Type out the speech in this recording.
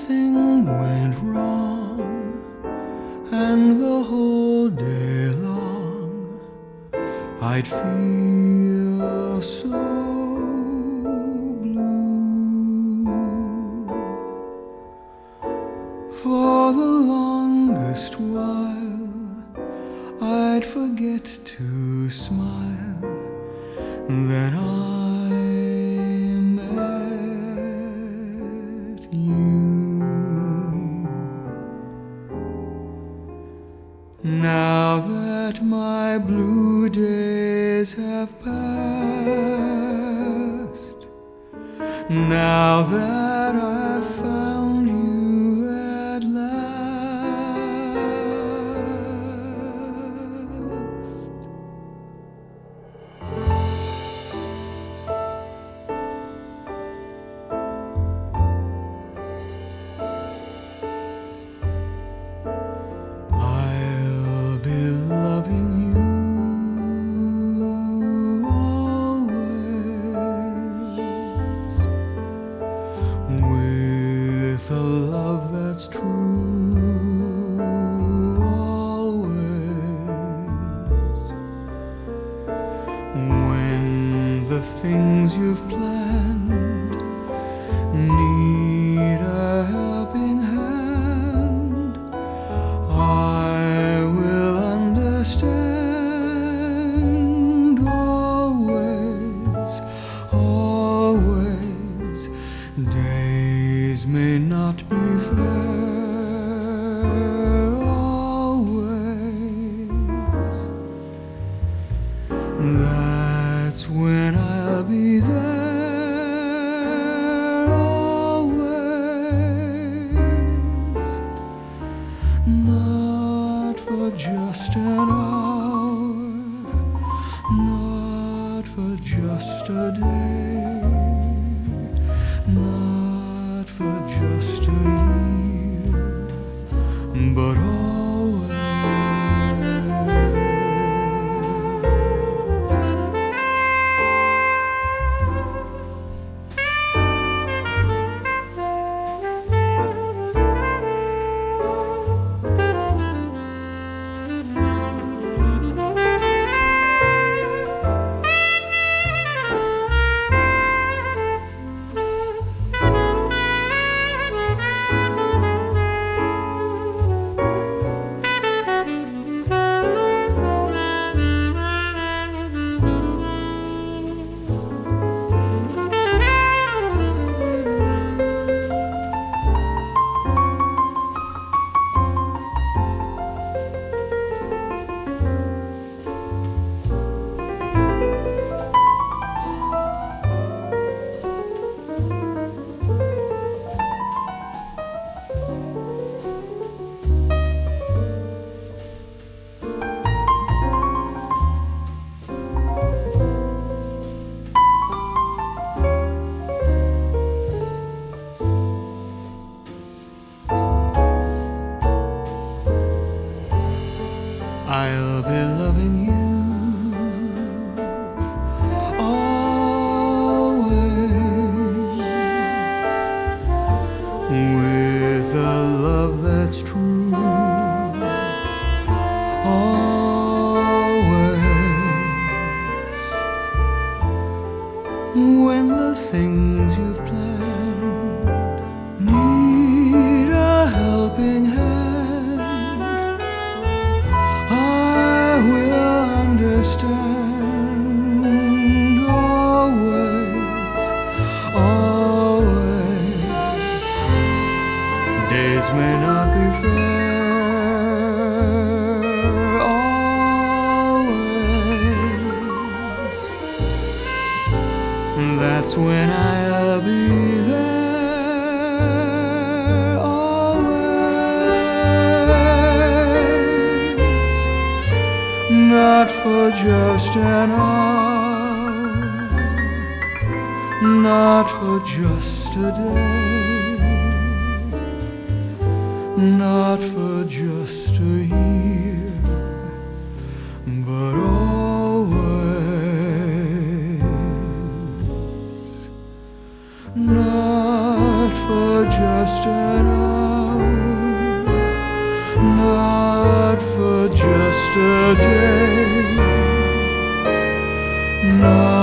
anything went wrong, and the whole day long I'd feel so blue. For the longest while I'd forget to smile, then I met you. Now that my blue days have passed, now that I've found you at last, I'll be loving you always, with a love that's true, always. When the things you've planned need a helping hand, I will understand. Always, always. Days may not be fair, always. That's when I'll be there, always. Not for just an hour, not for just a day, not for just a year, but always. I'll be loving you always, with a love that's true, always. When the things you've planned need a helping hand, I will understand. Always, always. Days may not be fair, always. That's when I'll be there, always. Not for just an hour, not for just a day, not for just a year, but always. Not for just just an hour, not for just a day, not